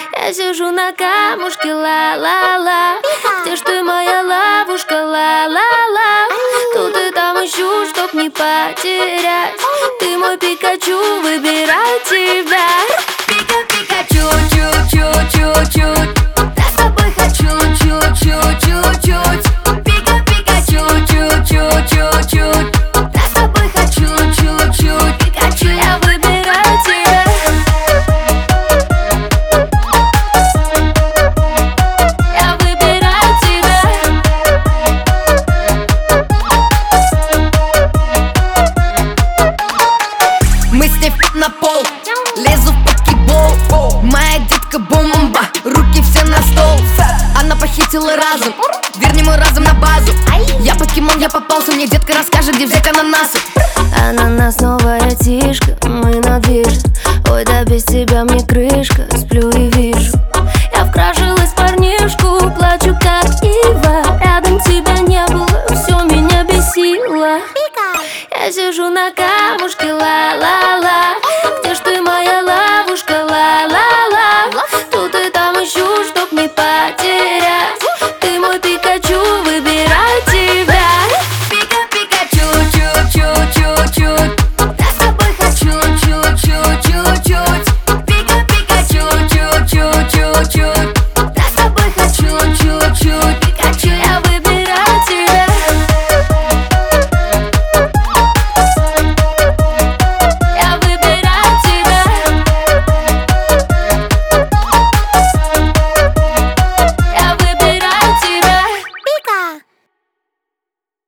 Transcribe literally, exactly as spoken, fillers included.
Я сижу на камушке, ла-ла-ла. Где ж ты, моя ловушка, ла-ла-ла. Тут и там ищу, чтоб не потерять. Ты мой Пикачу, выбирай тебя. Пика-пикачу, чу-чу-чу-чуть. Я с тобой хочу, чу-чу-чу-чуть. Пика-пикачу, чу-чу-чу-чуть. Я с тобой хочу, чуть-чуть. Пикачу, я выбираю тебя. Я выбираю тебя. Мы с ней на пол, лезу в покебол. Моя детка бомба, руки все на стол. Она похитила разум, верни мой разум на базу. Я покемон, я попался, мне детка расскажет, где взять ананасы. Ананас, новая тишка, мы на движ. Ой, да без тебя мне крышка. Сплю